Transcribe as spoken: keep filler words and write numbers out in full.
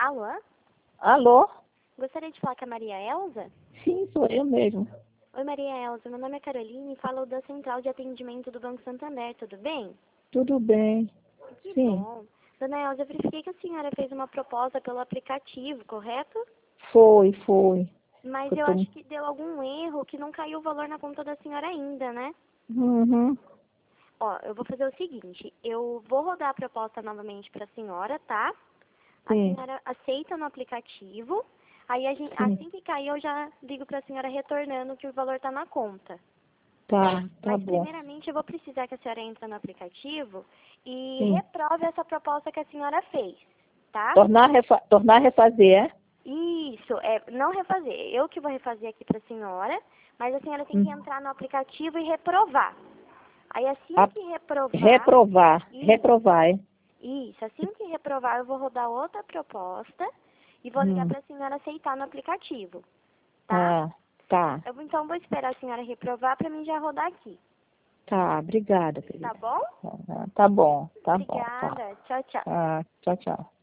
Alô? Alô? Gostaria de falar com a Maria Elza? Sim, sou eu mesmo. Oi, Maria Elza. Meu nome é Caroline e falo da Central de Atendimento do Banco Santander. Tudo bem? Tudo bem. Que Sim. bom. Dona Elza, eu verifiquei que a senhora fez uma proposta pelo aplicativo, correto? Foi, foi. Mas Eu eu tô... acho que deu algum erro, que não caiu o valor na conta da senhora ainda, né? Uhum. Ó, eu vou fazer o seguinte, eu vou rodar a proposta novamente para a senhora, tá? A Sim, senhora aceita no aplicativo, aí a gente, sim. assim que cair eu já ligo para a senhora retornando que o valor está na conta. Tá, tá Mas bom. primeiramente eu vou precisar que a senhora entre no aplicativo e Sim. reprove essa proposta que a senhora fez, tá? Tornar, refa... Tornar a refazer, é? Isso, é não refazer. Eu que vou refazer aqui para a senhora, mas a senhora tem que Hum. entrar no aplicativo e reprovar. Aí assim A... que reprovar, Reprovar. isso, Reprovar, é? isso, assim que reprovar eu vou rodar outra proposta e vou ligar Hum. para a senhora aceitar no aplicativo, tá? Tá, tá. Eu então vou esperar a senhora reprovar para mim já rodar aqui, Tá, obrigada, tá querida. bom? Tá, tá bom, tá bom, tá. Obrigada, tchau, tchau. Tá, tchau, tchau.